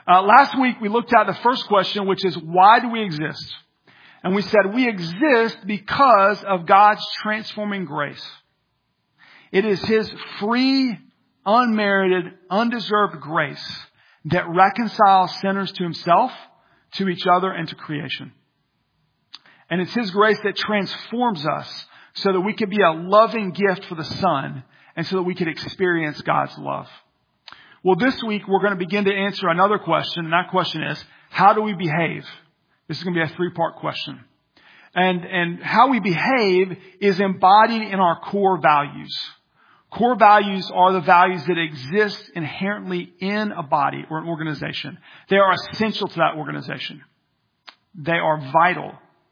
Last week we looked at the first question, which is, why do we exist? And we said we exist because of God's transforming grace. It is His free, unmerited, undeserved grace that reconciles sinners to Himself, to each other, and to creation. And it's His grace that transforms us so that we can be a loving gift for the Son and so that we can experience God's love. Well, this week we're going to begin to answer another question, and that question is, how do we behave? This is going to be a 3-part question. And how we behave is embodied in our core values. Core values are the values that exist inherently in a body or an organization. They are essential to that organization. They are vital.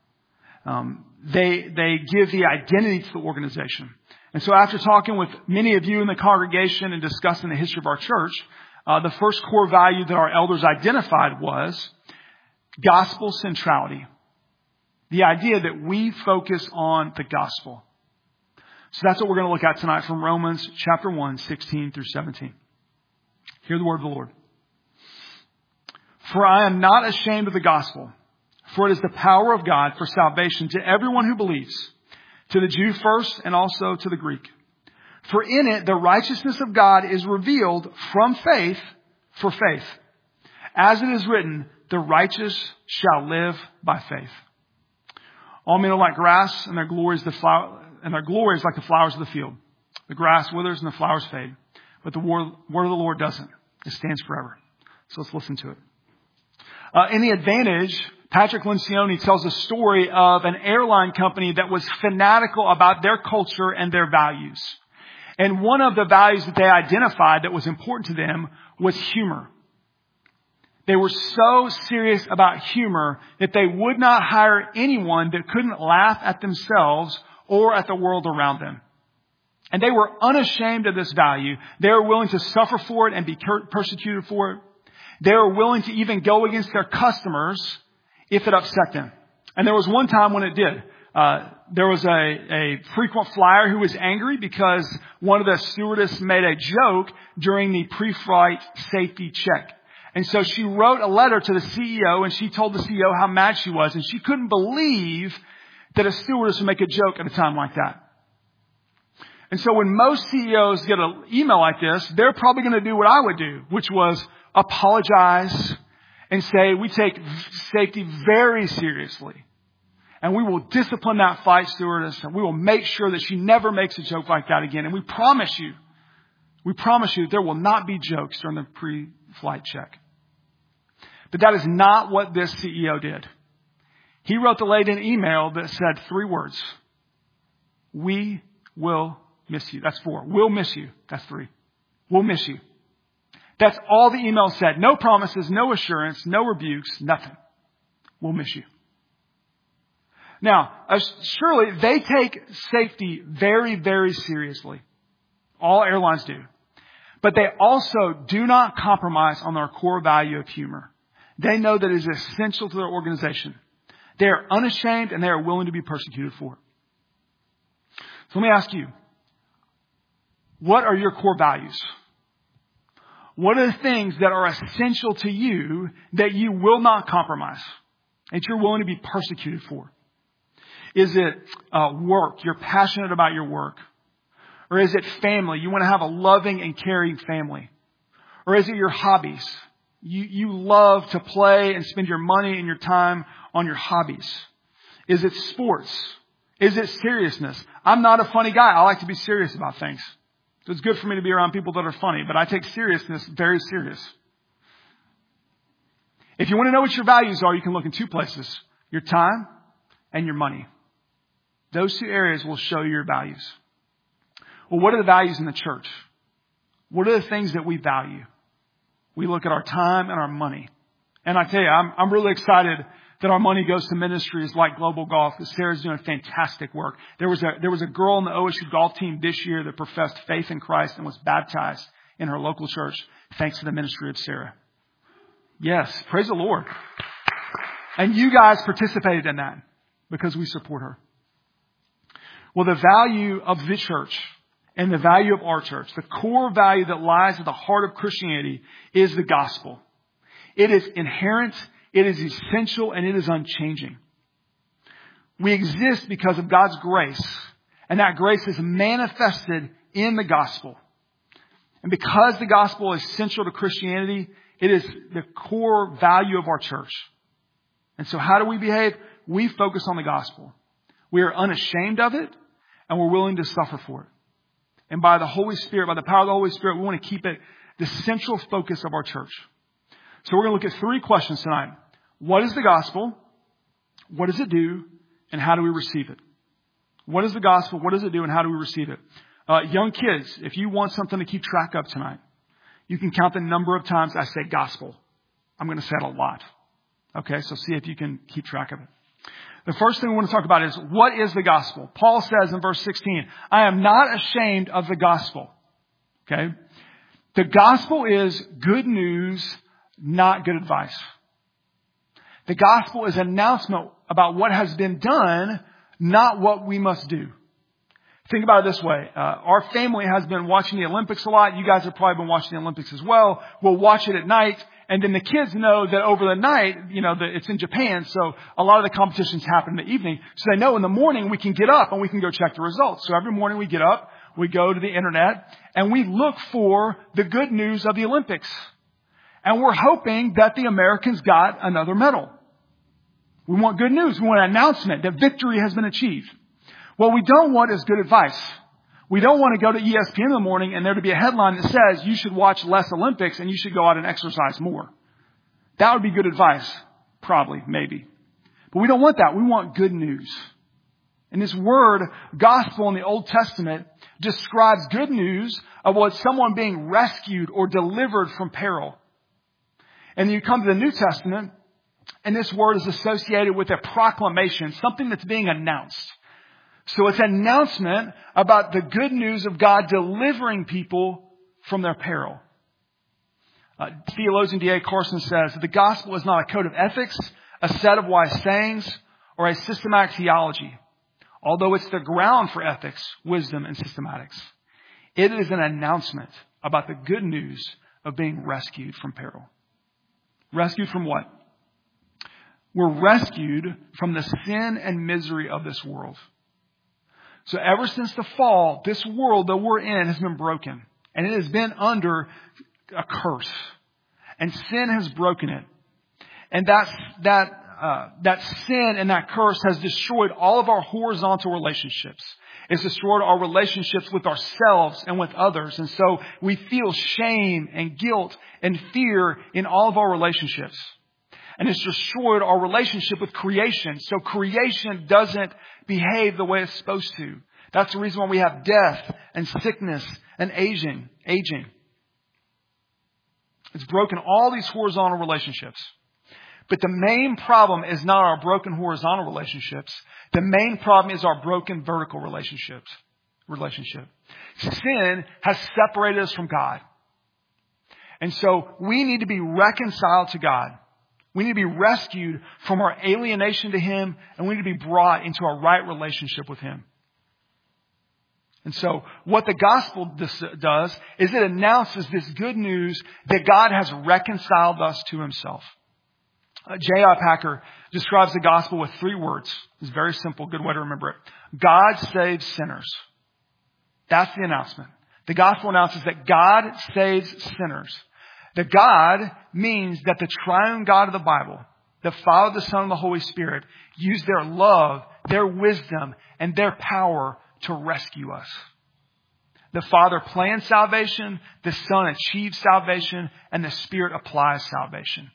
They give the identity to the organization. And so after talking with many of you in the congregation and discussing the history of our church, the first core value that our elders identified was gospel centrality. The idea that we focus on the gospel. So that's what we're going to look at tonight from Romans chapter 1, 16 through 17. Hear the word of the Lord. For I am not ashamed of the gospel, for it is the power of God for salvation to everyone who believes, to the Jew first and also to the Greek. For in it the righteousness of God is revealed from faith for faith. As it is written, the righteous shall live by faith. All men are like grass, and their glory is like the flowers of the field. The grass withers and the flowers fade, but the word of the Lord doesn't. It stands forever. So let's listen to it. In The Advantage, Patrick Lencioni tells a story of an airline company that was fanatical about their culture and their values. And one of the values that they identified that was important to them was humor. They were so serious about humor that they would not hire anyone that couldn't laugh at themselves or at the world around them. And they were unashamed of this value. They were willing to suffer for it and be persecuted for it. They were willing to even go against their customers if it upset them. And there was one time when it did. There was a frequent flyer who was angry because one of the stewardess made a joke during the pre-flight safety check. And so she wrote a letter to the CEO, and she told the CEO how mad she was. And she couldn't believe that a stewardess would make a joke at a time like that. And so when most CEOs get an email like this, they're probably going to do what I would do, which was apologize and say, we take safety very seriously. And we will discipline that flight stewardess, and we will make sure that she never makes a joke like that again. And we promise you there will not be jokes during the pre-flight check. But that is not what this CEO did. He wrote the lady an email that said 3 words. We will miss you. That's 4. We'll miss you. That's 3. We'll miss you. That's all the email said. No promises, no assurance, no rebukes, nothing. We'll miss you. Now, surely they take safety very, very seriously. All airlines do. But they also do not compromise on their core value of humor. They know that it is essential to their organization. They are unashamed and they are willing to be persecuted for it. So let me ask you, what are your core values? What are the things that are essential to you that you will not compromise, that you're willing to be persecuted for? Is it work? You're passionate about your work. Or is it family? You want to have a loving and caring family. Or is it your hobbies? You love to play and spend your money and your time on your hobbies. Is it sports? Is it seriousness? I'm not a funny guy. I like to be serious about things. So it's good for me to be around people that are funny, but I take seriousness very serious. If you want to know what your values are, you can look in 2 places. Your time and your money. Those 2 areas will show you your values. Well, what are the values in the church? What are the things that we value? We look at our time and our money. And I tell you, I'm really excited that our money goes to ministries like Global Golf, because Sarah's doing fantastic work. There was a girl on the OSU golf team this year that professed faith in Christ and was baptized in her local church thanks to the ministry of Sarah. Yes, praise the Lord. And you guys participated in that because we support her. Well, the value of the church and the value of our church, the core value that lies at the heart of Christianity, is the gospel. It is inherent, it is essential, and it is unchanging. We exist because of God's grace, and that grace is manifested in the gospel. And because the gospel is central to Christianity, it is the core value of our church. And so how do we behave? We focus on the gospel. We are unashamed of it, and we're willing to suffer for it. And by the Holy Spirit, by the power of the Holy Spirit, we want to keep it the central focus of our church. So we're going to look at 3 questions tonight. What is the gospel? What does it do? And how do we receive it? What is the gospel? What does it do? And how do we receive it? Young kids, if you want something to keep track of tonight, you can count the number of times I say gospel. I'm going to say it a lot. Okay, so see if you can keep track of it. The first thing we want to talk about is, what is the gospel? Paul says in verse 16, I am not ashamed of the gospel. Okay? The gospel is good news, not good advice. The gospel is an announcement about what has been done, not what we must do. Think about it this way. Our family has been watching the Olympics a lot. You guys have probably been watching the Olympics as well. We'll watch it at night. And then the kids know that over the night, that it's in Japan. So a lot of the competitions happen in the evening. So they know in the morning we can get up and we can go check the results. So every morning we get up, we go to the internet, and we look for the good news of the Olympics. And we're hoping that the Americans got another medal. We want good news. We want an announcement that victory has been achieved. What we don't want is good advice. We don't want to go to ESPN in the morning and there to be a headline that says you should watch less Olympics and you should go out and exercise more. That would be good advice. Probably, maybe. But we don't want that. We want good news. And this word, gospel in the Old Testament, describes good news of what someone being rescued or delivered from peril. And you come to the New Testament, and this word is associated with a proclamation, something that's being announced. So it's an announcement about the good news of God delivering people from their peril. Theologian D.A. Carson says that the gospel is not a code of ethics, a set of wise sayings, or a systematic theology. Although it's the ground for ethics, wisdom, and systematics. It is an announcement about the good news of being rescued from peril. Rescued from what? We're rescued from the sin and misery of this world. So ever since the fall, this world that we're in has been broken. And it has been under a curse. And sin has broken it. And that sin and that curse has destroyed all of our horizontal relationships. It's destroyed our relationships with ourselves and with others. And so we feel shame and guilt and fear in all of our relationships. And it's destroyed our relationship with creation. So creation doesn't behave the way it's supposed to. That's the reason why we have death and sickness and aging. It's broken all these horizontal relationships. But the main problem is not our broken horizontal relationships. The main problem is our broken vertical relationship. Sin has separated us from God. And so we need to be reconciled to God. We need to be rescued from our alienation to Him, and we need to be brought into a right relationship with Him. And so what the gospel does is it announces this good news that God has reconciled us to Himself. J.I. Packer describes the gospel with 3 words. It's very simple, good way to remember it. God saves sinners. That's the announcement. The gospel announces that God saves sinners. The God means that the triune God of the Bible, the Father, the Son, and the Holy Spirit, use their love, their wisdom, and their power to rescue us. The Father plans salvation, the Son achieves salvation, and the Spirit applies salvation.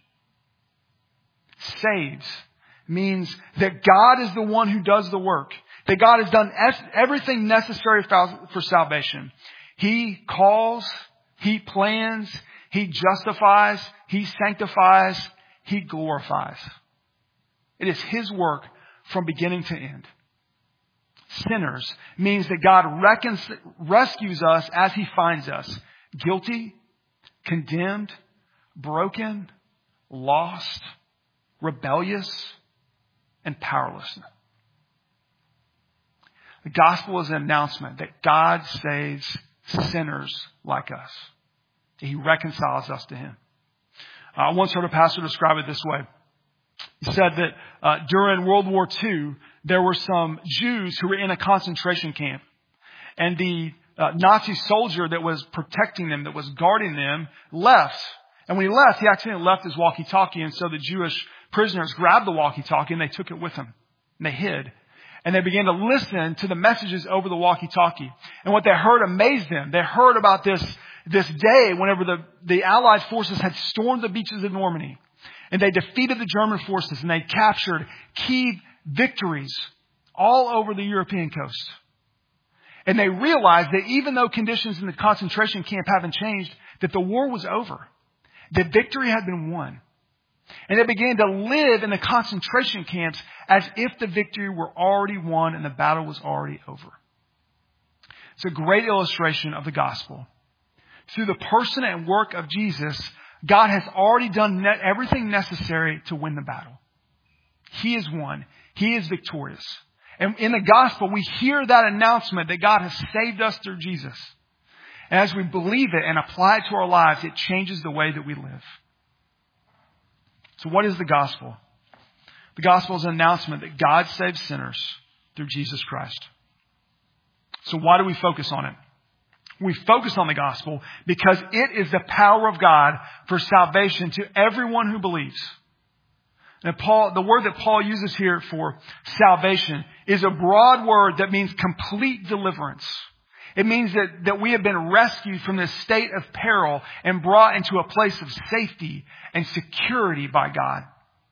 Saves means that God is the one who does the work. That God has done everything necessary for salvation. He calls, He plans, He justifies, He sanctifies, He glorifies. It is His work from beginning to end. Sinners means that God rescues us as He finds us. Guilty, condemned, broken, lost, rebellious, and powerless. The gospel is an announcement that God saves sinners like us. He reconciles us to Him. I once heard a pastor describe it this way. He said that during World War II, there were some Jews who were in a concentration camp. And the Nazi soldier that was protecting them, that was guarding them, left. And when he left, he accidentally left his walkie-talkie. And so the Jewish prisoners grabbed the walkie-talkie and they took it with them. And they hid. And they began to listen to the messages over the walkie-talkie. And what they heard amazed them. They heard about this day whenever the Allied forces had stormed the beaches of Normandy. And they defeated the German forces and they captured key victories all over the European coast. And they realized that even though conditions in the concentration camp haven't changed, that the war was over. That victory had been won. And they began to live in the concentration camps as if the victory were already won and the battle was already over. It's a great illustration of the gospel. Through the person and work of Jesus, God has already done everything necessary to win the battle. He is won. He is victorious. And in the gospel, we hear that announcement that God has saved us through Jesus. And as we believe it and apply it to our lives, it changes the way that we live. So what is the gospel? The gospel is an announcement that God saves sinners through Jesus Christ. So why do we focus on it? We focus on the gospel because it is the power of God for salvation to everyone who believes. And the word that Paul uses here for salvation is a broad word that means complete deliverance. It means that we have been rescued from this state of peril and brought into a place of safety and security by God.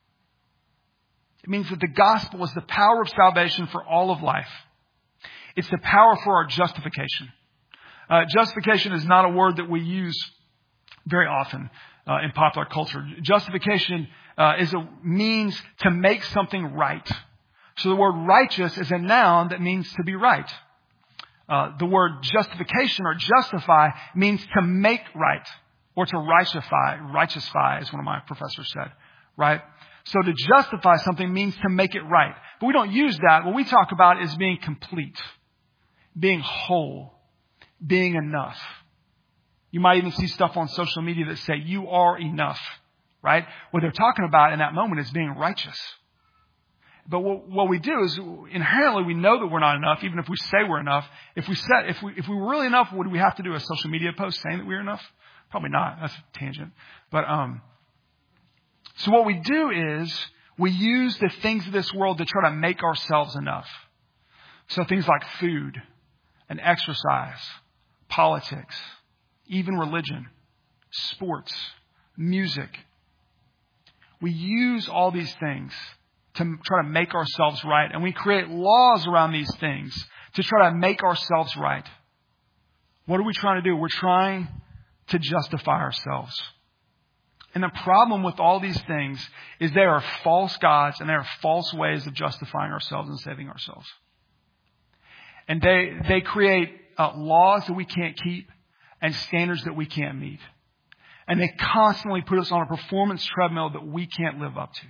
It means that the gospel is the power of salvation for all of life. It's the power for our justification. Justification is not a word that we use very often in popular culture. Justification is a means to make something right. So the word righteous is a noun that means to be right. The word justification or justify means to make right or to righteousify, as one of my professors said, right? So to justify something means to make it right. But we don't use that. What we talk about is being complete, being whole, being enough. You might even see stuff on social media that say you are enough, right? What they're talking about in that moment is being righteous. But what we do is inherently we know that we're not enough, even if we say we're enough. If we were really enough, would we have to do a social media post saying that we're enough? Probably not. That's a tangent. But so what we do is we use the things of this world to try to make ourselves enough. So things like food and exercise, politics, even religion, sports, music. We use all these things to try to make ourselves right. And we create laws around these things to try to make ourselves right. What are we trying to do? We're trying to justify ourselves. And the problem with all these things is they are false gods and they are false ways of justifying ourselves and saving ourselves. And they create laws that we can't keep and standards that we can't meet. And they constantly put us on a performance treadmill that we can't live up to.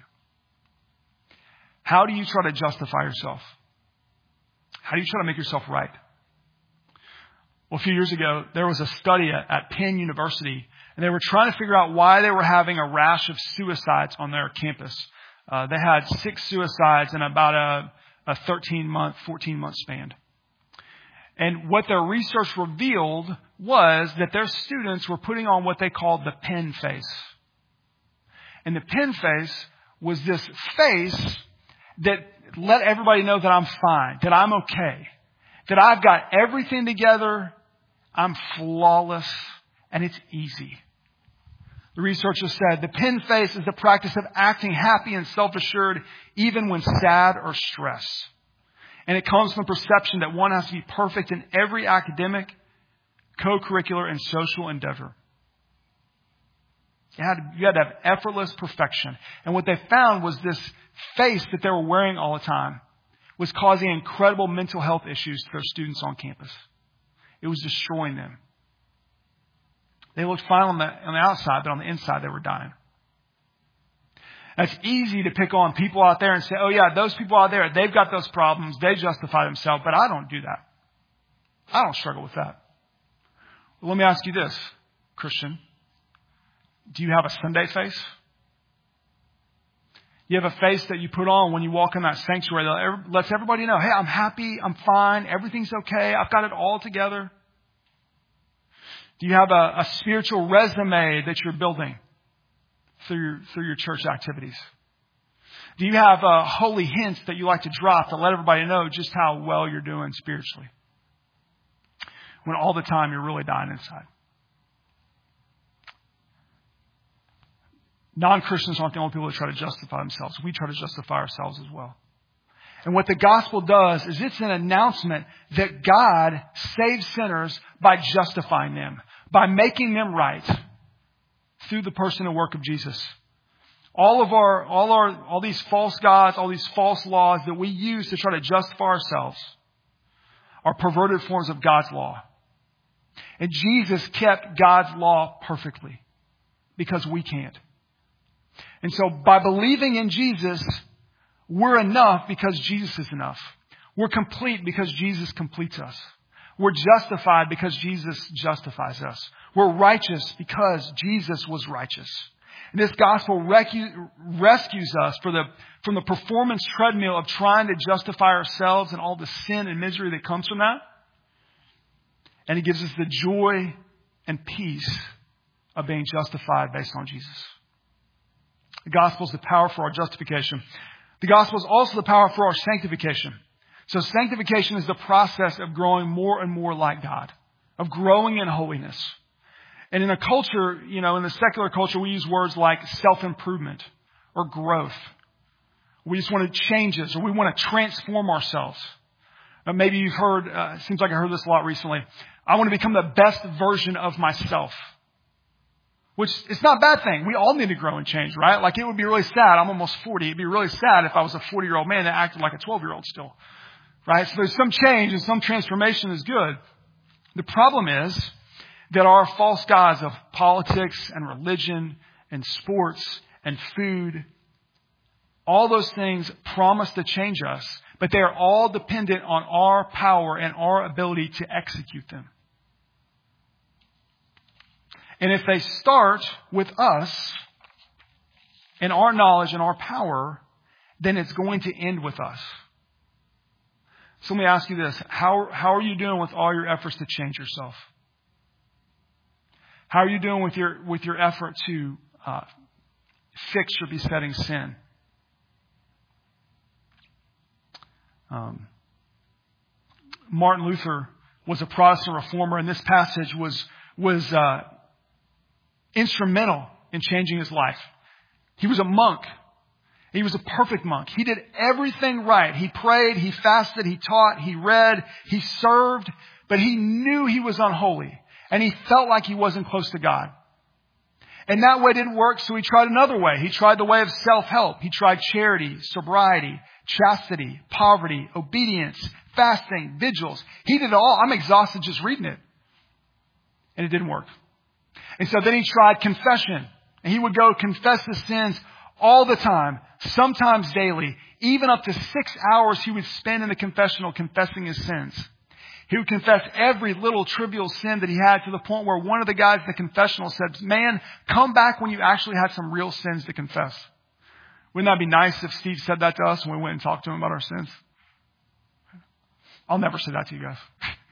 How do you try to justify yourself? How do you try to make yourself right? Well, a few years ago, there was a study at Penn University, and they were trying to figure out why they were having a rash of suicides on their campus. They had 6 suicides in about a 13-month, 14-month span. And what their research revealed was that their students were putting on what they called the Penn face. And the Penn face was this face that let everybody know that I'm fine, that I'm okay, that I've got everything together, I'm flawless, and it's easy. The researchers said the Penn face is the practice of acting happy and self-assured even when sad or stressed. And it comes from the perception that one has to be perfect in every academic, co-curricular, and social endeavor. You had to have effortless perfection. And what they found was this face that they were wearing all the time was causing incredible mental health issues to their students on campus. It was destroying them. They looked fine on the outside, but on the inside they were dying. It's easy to pick on people out there and say, oh yeah, those people out there, they've got those problems. They justify themselves, but I don't do that. I don't struggle with that. Well, let me ask you this, Christian. Do you have a Sunday face? You have a face that you put on when you walk in that sanctuary that lets everybody know, hey, I'm happy, I'm fine, everything's okay, I've got it all together. Do you have a spiritual resume that you're building through your church activities? Do you have holy hints that you like to drop to let everybody know just how well you're doing spiritually? When all the time you're really dying inside. Non-Christians aren't the only people that try to justify themselves. We try to justify ourselves as well. And what the gospel does is it's an announcement that God saves sinners by justifying them, by making them right through the person and work of Jesus. All these false gods, all these false laws that we use to try to justify ourselves are perverted forms of God's law. And Jesus kept God's law perfectly because we can't. And so by believing in Jesus, we're enough because Jesus is enough. We're complete because Jesus completes us. We're justified because Jesus justifies us. We're righteous because Jesus was righteous. And this gospel rescues us from the performance treadmill of trying to justify ourselves and all the sin and misery that comes from that. And it gives us the joy and peace of being justified based on Jesus. The gospel is the power for our justification. The gospel is also the power for our sanctification. So sanctification is the process of growing more and more like God, of growing in holiness. And in a culture, in the secular culture, we use words like self-improvement or growth. We just want to change us, or we want to transform ourselves. Maybe you've heard, it seems like I heard this a lot recently. I want to become the best version of myself. Which it's not a bad thing. We all need to grow and change, right? Like it would be really sad. I'm almost 40. It'd be really sad if I was a 40-year-old man that acted like a 12-year-old still. Right? So there's some change and some transformation is good. The problem is that our false gods of politics and religion and sports and food, all those things promise to change us, but they are all dependent on our power and our ability to execute them. And if they start with us and our knowledge and our power, then it's going to end with us. So let me ask you this. How are you doing with all your efforts to change yourself? How are you doing with your effort to fix your besetting sin? Martin Luther was a Protestant reformer, and this passage was instrumental in changing his life. He was a monk. He was a perfect monk. He did everything right. He prayed, he fasted, he taught, he read, he served, but he knew he was unholy, and he felt like he wasn't close to God. And that way didn't work, so he tried another way. He tried the way of self-help. He tried charity, sobriety, chastity, poverty, obedience, fasting, vigils. He did it all. I'm exhausted just reading it. And it didn't work. And so then he tried confession. And he would go confess his sins all the time, sometimes daily. Even up to 6 hours he would spend in the confessional confessing his sins. He would confess every little trivial sin that he had, to the point where one of the guys in the confessional said, "Man, come back when you actually had some real sins to confess." Wouldn't that be nice if Steve said that to us when we went and talked to him about our sins? I'll never say that to you guys.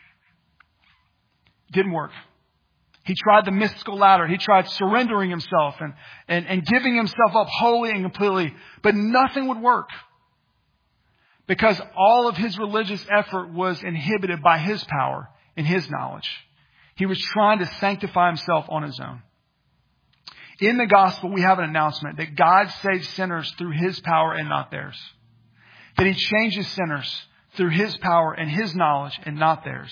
Didn't work. He tried the mystical ladder. He tried surrendering himself and giving himself up wholly and completely. But nothing would work. Because all of his religious effort was inhibited by his power and his knowledge. He was trying to sanctify himself on his own. In the gospel, we have an announcement that God saves sinners through his power and not theirs. That he changes sinners through his power and his knowledge and not theirs.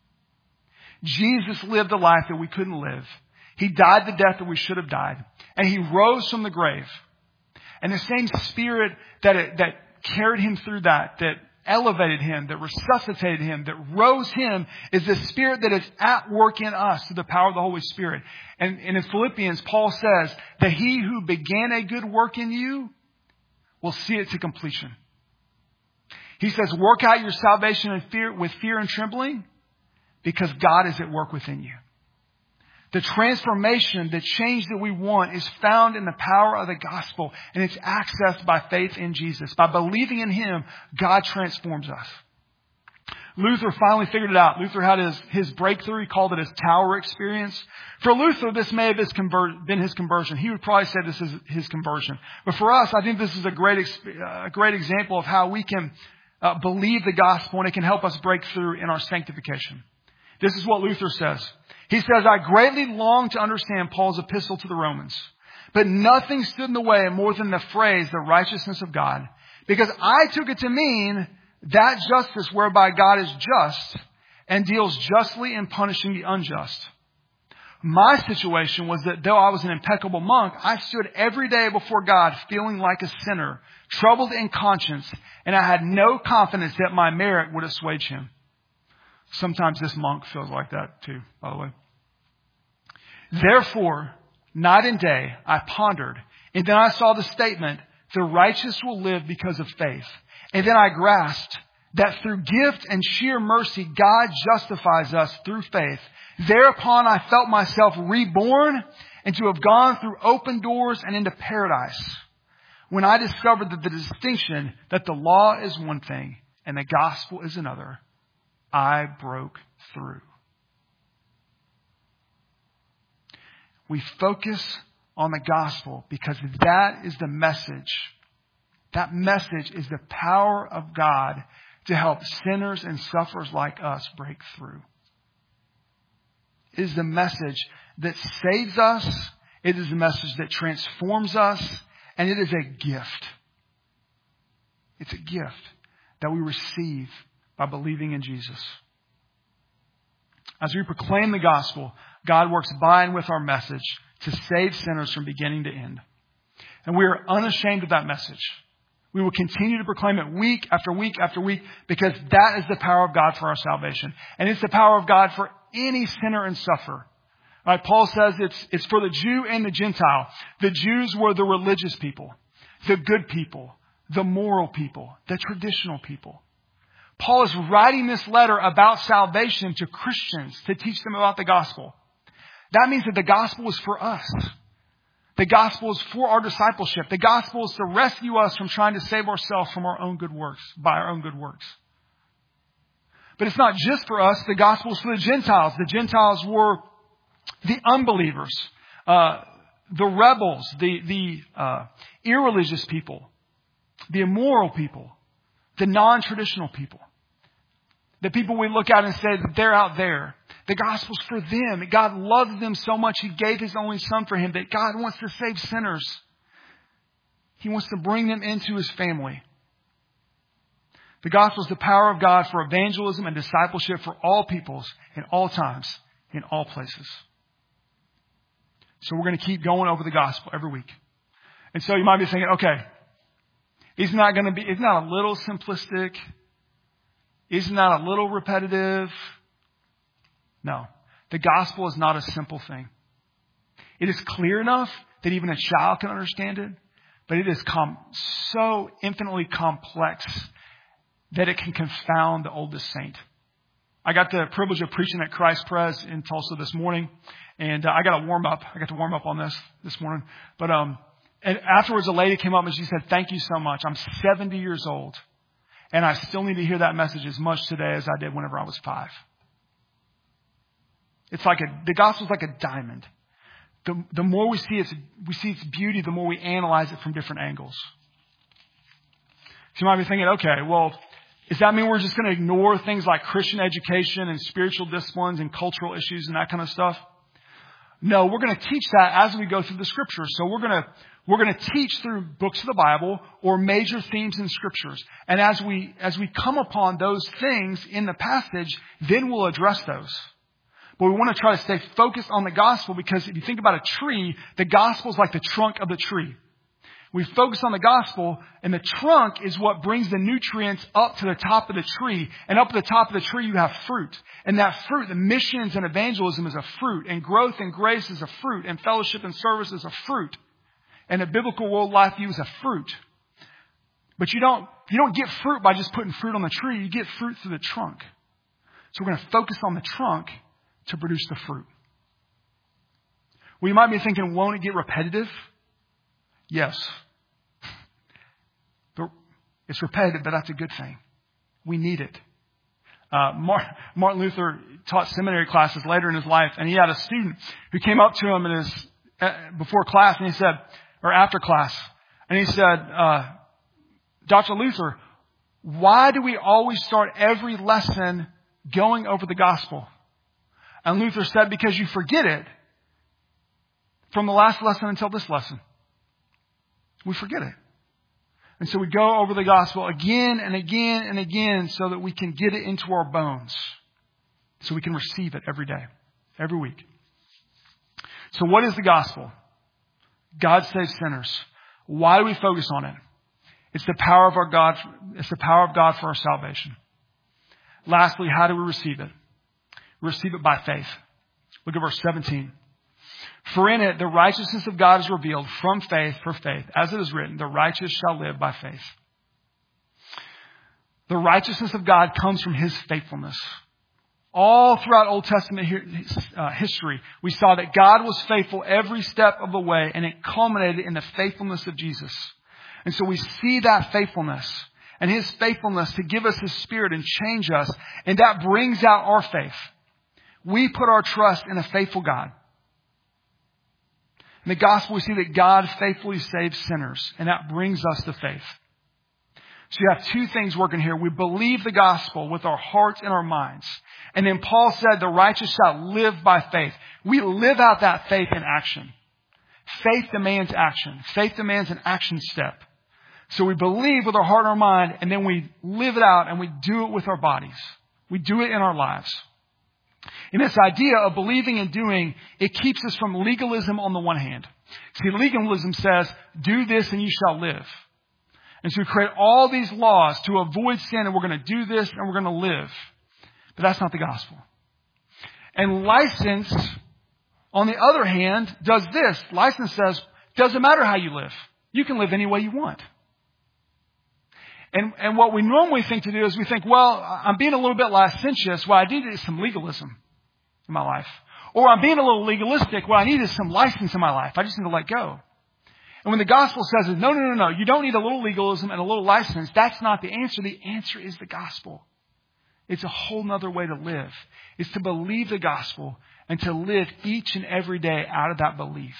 Jesus lived a life that we couldn't live. He died the death that we should have died. And he rose from the grave. And the same Spirit that carried him through that elevated him, that resuscitated him, that rose him, is the Spirit that is at work in us through the power of the Holy Spirit. And in Philippians, Paul says that he who began a good work in you will see it to completion. He says, work out your salvation with fear and trembling, because God is at work within you. The transformation, the change that we want is found in the power of the gospel, and it's accessed by faith in Jesus. By believing in Him, God transforms us. Luther finally figured it out. Luther had his breakthrough. He called it his tower experience. For Luther, this may have been his conversion. He would probably say this is his conversion. But for us, I think this is a great example of how we can believe the gospel, and it can help us break through in our sanctification. This is what Luther says. He says, I greatly long to understand Paul's epistle to the Romans, but nothing stood in the way more than the phrase, the righteousness of God, because I took it to mean that justice whereby God is just and deals justly in punishing the unjust. My situation was that though I was an impeccable monk, I stood every day before God feeling like a sinner, troubled in conscience, and I had no confidence that my merit would assuage Him. Sometimes this monk feels like that too, by the way. Therefore, night and day, I pondered, and then I saw the statement, the righteous will live because of faith. And then I grasped that through gift and sheer mercy, God justifies us through faith. Thereupon I felt myself reborn and to have gone through open doors and into paradise. When I discovered that the distinction that the law is one thing and the gospel is another, I broke through. We focus on the gospel because that is the message. That message is the power of God to help sinners and sufferers like us break through. It is the message that saves us. It is the message that transforms us. And it is a gift. It's a gift that we receive by believing in Jesus. As we proclaim the gospel, God works by and with our message to save sinners from beginning to end. And we are unashamed of that message. We will continue to proclaim it week after week after week because that is the power of God for our salvation. And it's the power of God for any sinner and sufferer. All right, Paul says it's for the Jew and the Gentile. The Jews were the religious people, the good people, the moral people, the traditional people. Paul is writing this letter about salvation to Christians to teach them about the gospel. That means that the gospel is for us. The gospel is for our discipleship. The gospel is to rescue us from trying to save ourselves from our own good works, by our own good works. But it's not just for us. The gospel is for the Gentiles. The Gentiles were the unbelievers, the rebels, the irreligious people, the immoral people, the non-traditional people. The people we look at and say that they're out there. The gospel's for them. God loves them so much He gave His only Son for him. That God wants to save sinners. He wants to bring them into His family. The gospel is the power of God for evangelism and discipleship for all peoples, in all times, in all places. So we're going to keep going over the gospel every week. And so you might be thinking, okay, isn't that a little simplistic? Isn't that a little repetitive? No. The gospel is not a simple thing. It is clear enough that even a child can understand it, but it is so infinitely complex that it can confound the oldest saint. I got the privilege of preaching at Christ Pres in Tulsa this morning, and I got to warm up. I got to warm up on this morning. But and afterwards, a lady came up and she said, "Thank you so much. I'm 70 years old. And I still need to hear that message as much today as I did whenever I was 5. It's like the gospel's like a diamond. The more we see its beauty, the more we analyze it from different angles. So you might be thinking, okay, well, does that mean we're just going to ignore things like Christian education and spiritual disciplines and cultural issues and that kind of stuff? No, we're going to teach that as we go through the scriptures. So we're going to teach through books of the Bible or major themes in scriptures. And as we come upon those things in the passage, then we'll address those. But we want to try to stay focused on the gospel because if you think about a tree, the gospel is like the trunk of the tree. We focus on the gospel, and the trunk is what brings the nutrients up to the top of the tree. And up to the top of the tree, you have fruit. And that fruit, the missions and evangelism is a fruit. And growth and grace is a fruit. And fellowship and service is a fruit. And a biblical world life view is a fruit. But you don't get fruit by just putting fruit on the tree. You get fruit through the trunk. So we're going to focus on the trunk to produce the fruit. Well, you might be thinking, won't it get repetitive? Yes. It's repetitive, but that's a good thing. We need it. Martin Luther taught seminary classes later in his life, and he had a student who came up to him before class, and he said, or after class, and he said, Dr. Luther, why do we always start every lesson going over the gospel? And Luther said, because you forget it from the last lesson until this lesson. We forget it. And so we go over the gospel again and again and again so that we can get it into our bones. So we can receive it every day, every week. So what is the gospel? God saves sinners. Why do we focus on it? It's the power of our God. It's the power of God for our salvation. Lastly, how do we receive it? We receive it by faith. Look at verse 17. For in it, the righteousness of God is revealed from faith for faith. As it is written, the righteous shall live by faith. The righteousness of God comes from His faithfulness. All throughout Old Testament history, we saw that God was faithful every step of the way, and it culminated in the faithfulness of Jesus. And so we see that faithfulness and His faithfulness to give us His Spirit and change us, and that brings out our faith. We put our trust in a faithful God. In the gospel, we see that God faithfully saves sinners, and that brings us to faith. So you have two things working here. We believe the gospel with our hearts and our minds. And then Paul said, the righteous shall live by faith. We live out that faith in action. Faith demands action. Faith demands an action step. So we believe with our heart and our mind, and then we live it out, and we do it with our bodies. We do it in our lives. And this idea of believing and doing, it keeps us from legalism on the one hand. See, legalism says, do this and you shall live. And so we create all these laws to avoid sin, and we're going to do this and we're going to live. But that's not the gospel. And license, on the other hand, does this. License says, doesn't matter how you live. You can live any way you want. And what we normally think to do is we think, well, I'm being a little bit licentious. What I need is some legalism in my life. Or I'm being a little legalistic. What I need is some license in my life. I just need to let go. And when the gospel says, no, you don't need a little legalism and a little license, that's not the answer. The answer is the gospel. It's a whole nother way to live. It's to believe the gospel and to live each and every day out of that belief.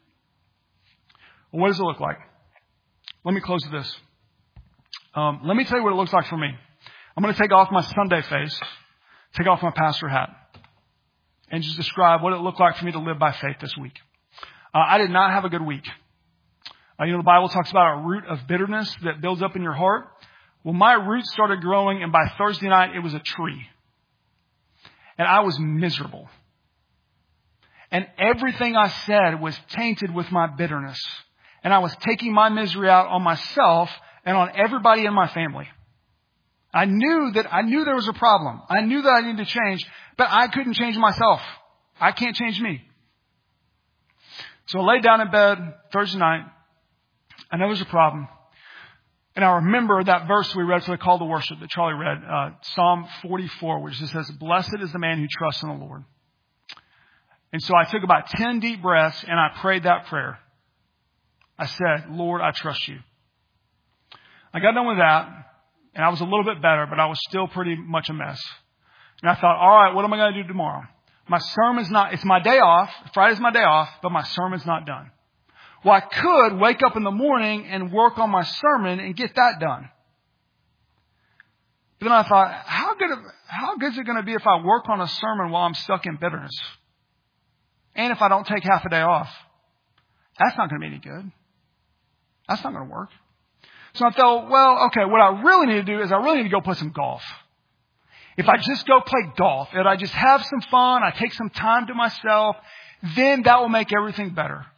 Well, what does it look like? Let me close with this. Let me tell you what it looks like for me. I'm going to take off my Sunday face, take off my pastor hat, and just describe what it looked like for me to live by faith this week. I did not have a good week. The Bible talks about a root of bitterness that builds up in your heart. Well, my root started growing, and by Thursday night, it was a tree. And I was miserable. And everything I said was tainted with my bitterness. And I was taking my misery out on myself and on everybody in my family. I knew there was a problem. I knew that I needed to change, but I couldn't change myself. I can't change me. So I laid down in bed Thursday night. I know there's a problem. And I remember that verse we read for the call to worship that Charlie read, Psalm 44, which just says, blessed is the man who trusts in the Lord. And so I took about 10 deep breaths and I prayed that prayer. I said, Lord, I trust you. I got done with that, and I was a little bit better, but I was still pretty much a mess. And I thought, all right, what am I going to do tomorrow? My sermon's it's my day off. Friday's my day off, but my sermon's not done. Well, I could wake up in the morning and work on my sermon and get that done. But then I thought, how good is it going to be if I work on a sermon while I'm stuck in bitterness? And if I don't take half a day off? That's not going to be any good. That's not going to work. So I thought, well, okay, what I really need to do is I really need to go play some golf. If I just go play golf, if I just have some fun, I take some time to myself, then that will make everything better.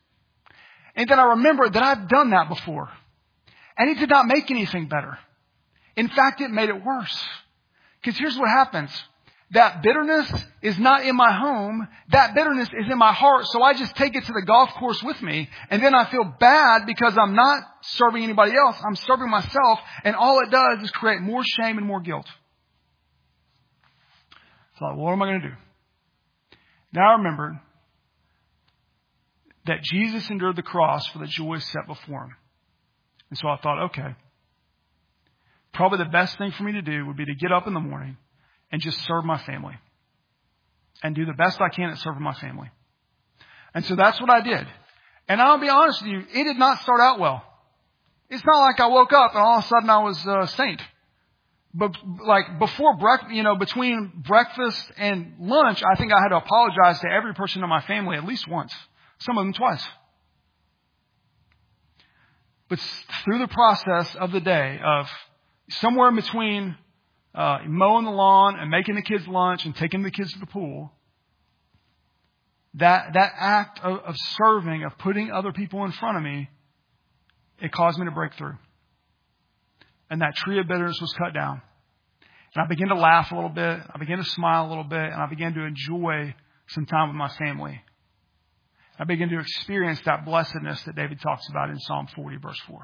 And then I remembered that I've done that before. And it did not make anything better. In fact, it made it worse. Because here's what happens. That bitterness is not in my home. That bitterness is in my heart. So I just take it to the golf course with me. And then I feel bad because I'm not serving anybody else. I'm serving myself. And all it does is create more shame and more guilt. So I thought, what am I going to do? Now I remembered that Jesus endured the cross for the joy set before him. And so I thought, okay, probably the best thing for me to do would be to get up in the morning and just serve my family and do the best I can at serving my family. And so that's what I did. And I'll be honest with you, it did not start out well. It's not like I woke up and all of a sudden I was a saint. But like before between breakfast and lunch, I think I had to apologize to every person in my family at least once. Some of them twice. But through the process of the day of somewhere in between mowing the lawn and making the kids lunch and taking the kids to the pool, that act of serving, of putting other people in front of me, it caused me to break through. And that tree of bitterness was cut down. And I began to laugh a little bit. I began to smile a little bit. And I began to enjoy some time with my family. I began to experience that blessedness that David talks about in Psalm 40, verse 4.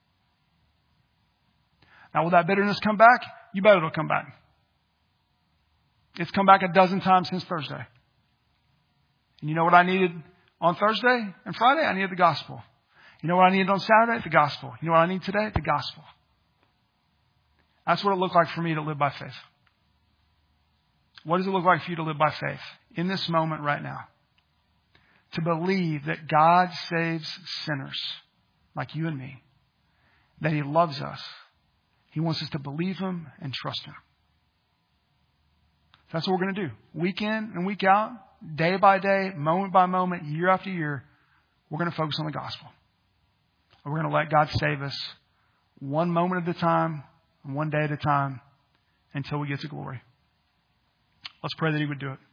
Now, will that bitterness come back? You bet it'll come back. It's come back a dozen times since Thursday. And you know what I needed on Thursday and Friday? I needed the gospel. You know what I needed on Saturday? The gospel. You know what I need today? The gospel. That's what it looked like for me to live by faith. What does it look like for you to live by faith in this moment right now? To believe that God saves sinners like you and me. That He loves us. He wants us to believe Him and trust Him. That's what we're going to do. Week in and week out, day by day, moment by moment, year after year, we're going to focus on the gospel. And we're going to let God save us one moment at a time, one day at a time, until we get to glory. Let's pray that He would do it.